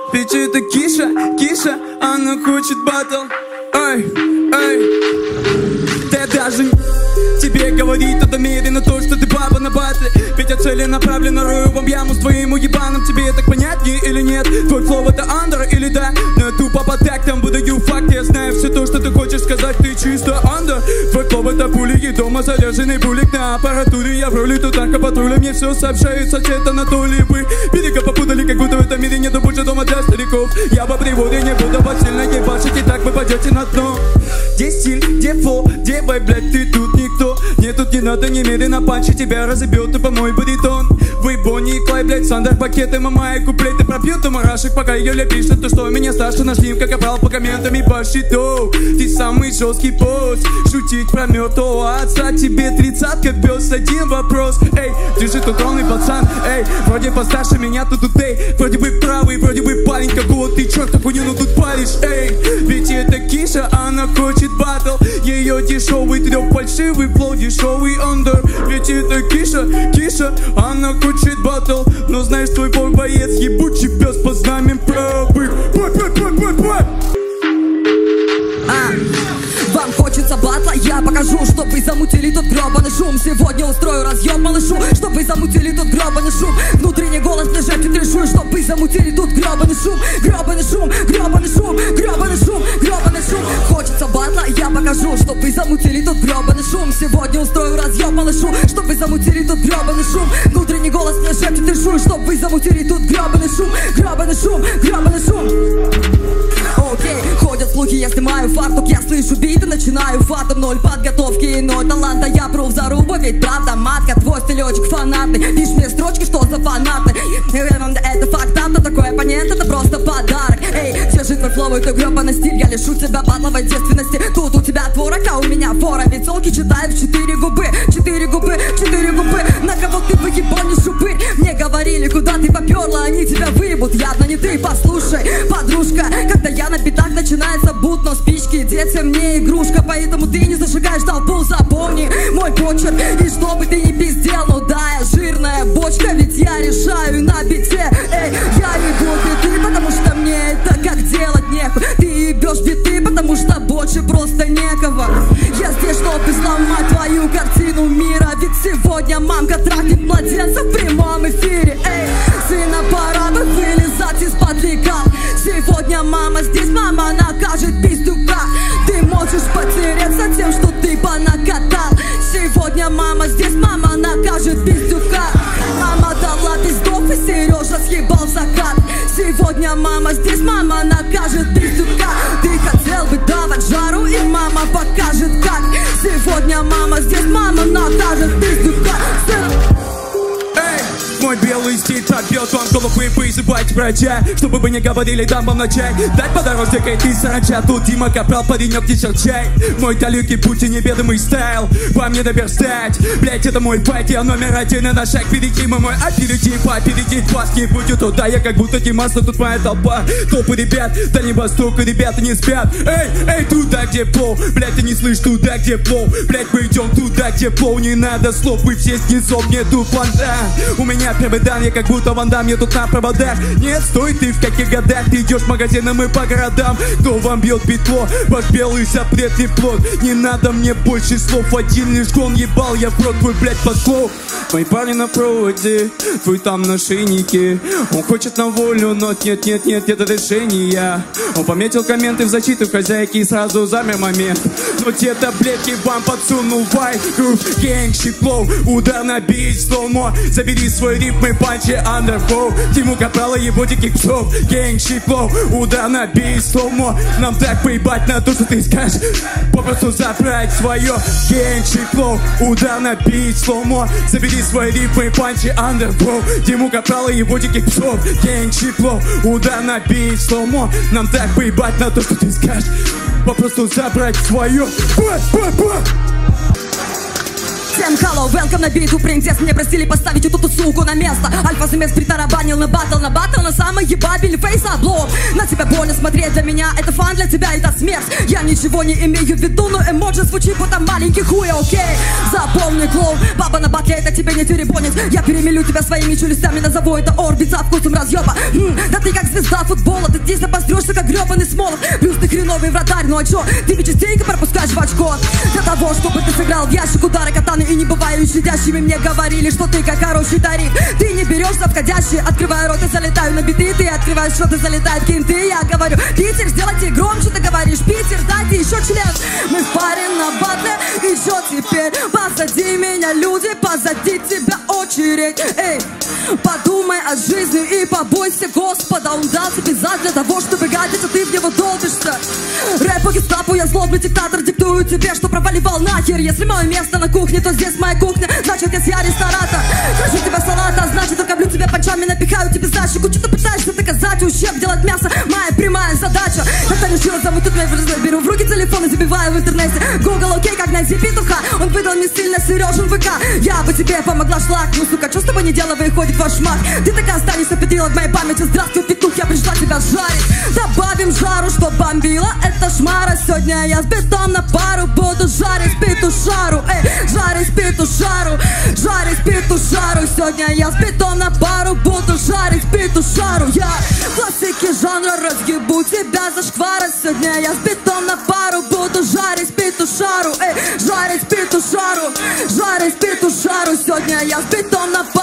Ведь это Киша, она хочет батл. Эй, ты даже тебе говорит это медленно то, что ты баба на батле. Ведь я целенаправленно рою вам яму с твоим уебаном. Тебе так понятнее или нет? Твой флоу это андер или да? Но я тупо по тактам выдаю факты. Я знаю все то, что ты хочешь сказать, ты чисто андер. Твой флоу это пули и дома заряженный булик на аппаратуре. Я в роли тут наркопатруля, мне все сообщает сосед Анатолий. Вы берега попутали, как будто в этом мире нету больше дома для стариков. Я по приводе не буду вас сильно ебашить, и так вы пойдете на дно. Где стиль, где флоу, где бай, блядь, ты тут никто. Мне тут не надо немедленно панчи, тебя разобьет тупо мой баритон. Вы Бонни и Клайд, блядь, Сандер, пакеты, мама и куплеты пробьют у марашек, пока ее пишет, то что меня старше нашли, как опрал по комментам и по щиту. Ты самый жесткий пост, шутить про мертвого отца, тебе 30-ка бёс, один вопрос. Эй, ты же тут полный пацан, эй, вроде постарше меня тут эй, вроде бы правый, вроде бы парень, какого ты черта хуйню, ну тут палишь, эй. Ведь это Киша, она хочет батл, ее дешевый трёп, фальшивый флоу, дешевый андер. Ведь это Киша, она хочет батл, но знаешь, твой бой боец, ебучий пес по знамен правых. Вам хочется батла, я покажу, чтоб вы замутили тот гребаный шум. Сегодня устрою разъеб малышу, чтоб вы замутили тот гребаный шум. Внутренний голос мне шепчет решу, чтоб вы замутили тут гребаный шум. Гребаный шум, гребаный шум, гребаный шум, гребаный шум. Хочется батла, я покажу, чтоб вы замутили тот гребаный шум. Сегодня устрою разъеб малышу, чтоб вы замутили тут гребаный шум. Внутренний голос мне шепчет решу, чтоб вы замутили тут гребаный шум. Гребаный шум, гребаный шум. Окей, ходят слухи, я снимаю фартук, я слышу биты, начинаю фатом. Ноль подготовки и ноль таланта, я пру в зарубу, ведь правда матка. Твой стилечек фанатный, пишь мне строчки, что за фанаты. Это факт, это такой оппонент, это просто подарок. Эй, держи твой флоу, это гребаный стиль, я лишу тебя батловой девственности. Тут у тебя творог, а у меня фора, ведь солки читают в 4 губы. 4 губы, 4 губы, на кого ты выебонишь упырь? Мне говорили, куда ты поперла, они тебя выебут, явно не ты. Послушай, подружка, когда я на битах, начинается бут, но спички детям не игрушка. Поэтому ты не зажигаешь толпу, запомни мой почерк. И что бы ты ни пиздел, ну да, я жирная бочка, ведь я решаю на бите. Эй, я ебу биты, потому что мне это как делать нехуй. Ты ебешь биты, потому что больше просто некого. Я здесь, чтобы сломать твою картину мира, ведь сегодня мамка трахнет младенца в прямом эфире. Эй, сына пора бы вылезать из-под лекал. Сегодня мама здесь, мама накажет пиздюка. Ты можешь потеряться тем, что ты понакатал. Сегодня мама здесь, мама накажет пиздюка. Мама дала пиздов и Сережа съебал в закат. Сегодня мама здесь, мама накажет пиздюка. Ты хотел бы давать жару, и мама покажет как. Сегодня мама здесь, мама накажет пиздюка. Мой белый стиль пробьет вам голову, и вызывайте врача, чтобы вы не говорили, дам вам на чай. Дать подорожник, эй, ты саранча, тут Дима Капрал, паренек, не серчай. Мой далекий путь и неведомый стайл, вам не доверстать. Блять, это мой файт, я номер один, и на шаг впереди мой аперитив. Опередить вас не будет туда, я как будто Димаса, тут моя толпа. Толпы ребят, Дальний Восток, и ребята не спят. Эй, туда, где флоу, блять, ты не слышишь, туда, где флоу. Блять, мы идем туда, где флоу, не надо слов, вы все снизов, нету фонда. У меня первый дан, я как будто Ван Дам, я тут на проводах. Нет, стой, ты в каких годах? Ты идешь в магазинам и по городам. Кто вам бьет битло? Ваш белый запретный плод. Не надо мне больше слов, один лишь гон ебал я в рот твой, блядь, подклов. Мои парни на проводе, твой там на шейнике. Он хочет на волю, но нет, это решение. Он пометил комменты в защиту хозяйки и сразу замер момент. Но те таблетки вам подсунул вайт, грув, гэнг, флоу. Удар на бит, слоумо. Забери свой ритмы, панчи, андерфлоу. Тиму Капрала, его диких псов. Гэнг, флоу. Удар на бит, слоумо. Нам так поебать на то, что ты скажешь. Попросту забрать свое. Гэнг, флоу. Удар на бит, слоумо. Забери свои рифмы, панчи, андерфлоу. Тиму Капрала, его диких псов. Гэнг, флоу. Удар на бит, слоумо. Нам так поебать на то, что ты скажешь. Попросту забрать свое. Все Сэм Халлоу, welcome на битву принцесс. Мне просили поставить эту суку на место. Альфа-самец притарабанил на батл, на самый ебабельный фейс-облом. На тебя больно смотреть, для меня это фан, для тебя это смерть. Я ничего не имею в виду, но эмоджи звучит, будто маленький хуй, окей. Запомни, клоун, баба на батле, это тебе не тюребонит. Я перемелю тебя своими челюстями, назову это орбит со вкусом разъеба. Да ты как звезда футбола, ты здесь обострёшься, как грёбаный Смолов. Плюс ты хреновый вратарь, ну а чё, ты ведь частенько пропускаешь в очко. Для того, чтобы ты сыграл в ящик удары катаны и не бываешь щадящими. Мне говорили, что ты как хороший тариф. Ты не берешь за входящие, открываю рот и залетаю на биты. Ты открываешь рот и залетают кенты. Я говорю, Питер, сделайте громче, ты говоришь, Питер, дайте еще член. Мы в паре на батле, и чё теперь? Позади меня люди, позади тебя очередь. Эй, подумай о жизни и побойся Господа. Он дал тебе зад для того, чтобы гадить, а ты в него долбишься. Рэп по гестапо, я злобный диктатор, диктую тебе, что проваливал нахер. Если мое место на кухне, то здесь моя кухня, значит я ресторатор. Крышу тебя салата, значит окоплю тебя панчами, напихаю тебе защику. Что ты пытаешься доказать, ущерб делать мясо, моя прямая задача. Когда решила замутить мои врызы, беру в руки телефон и забиваю в интернете Google, окей, как найти петуха. Он выдал мне сильно Сережин ВК. Я бы тебе помогла, шлак. Ну сука, что с тобой не дело, выходит ваш маг. Ты так и останешься петрила в моей памяти. Здравствуй, петух, я пришла тебя жарить. Добавим жару, что бомбила эта шмара. Сегодня я с битом на пару буду жарить петушару. Эй, жарить петушару, жарить петушару. Сегодня я с битом на пару буду жарить петушару. Я классики жанра, разъебу тебя за шквара. Сегодня я с битом на пару буду жарить петушару. Эй, жарить петушару, жарить петушару. Сегодня я с битом на пару